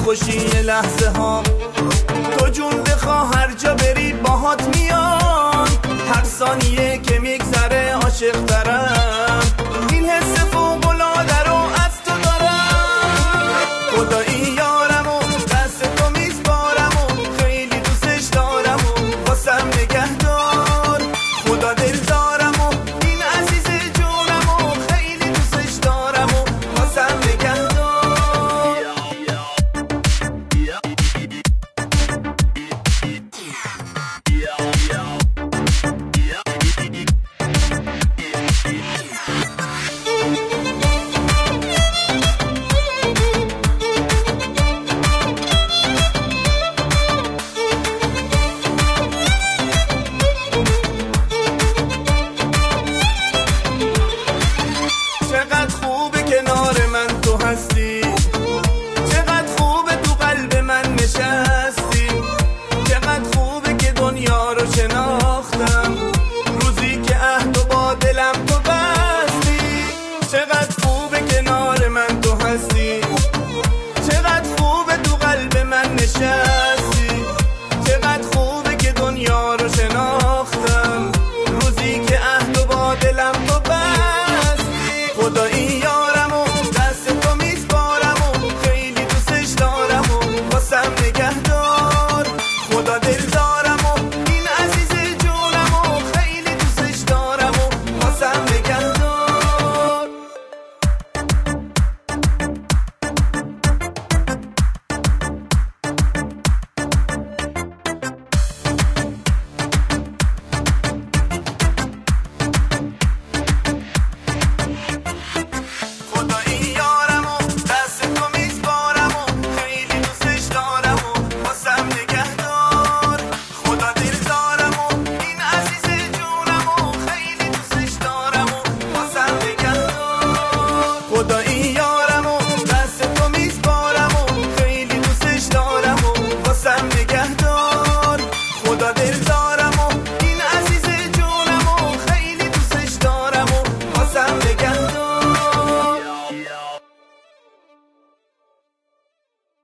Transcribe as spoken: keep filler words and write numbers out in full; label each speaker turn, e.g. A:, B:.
A: باشی یه لحظه ها. تو جون بخواه هر جا بری باهات میان، هر ثانیه که میگذره عاشق ترم. این حس فوق‌العاده رو از تو دارم. خدایی یارم و دست تو میسپارم و خیلی دوستش دارم و واسم نگه دار. خدا دل دارم و این عزیز جونم و خیلی دوستش دارم و واسم نگه دار. چقدر خوبه کنار من تو هستی، چقدر خوبه تو قلب من نشستی، چقدر خوبه که دنیا رو شناختم روزی که عهد و با دلم تو بستی. چقدر خوبه کنار من تو هستی، چقدر خوبه تو قلب من نشستی، چقدر خوبه که دنیا رو شناختم روزی که عهد و با دلم تو بستی. خدایی یارم و دست تو میسپارم و خیلی دوستش دارم و واسم نگه دار. خدا دل دارم و این عزیز جونم و خیلی دوستش دارم و واسم نگه دار. خدایی یارم و دست تو میسپارم و خیلی دوستش دارم و واسم نگه دار. خدا دل دارم و این عزیز جونم و خیلی دوستش دارم و واسم نگه دار. خدایی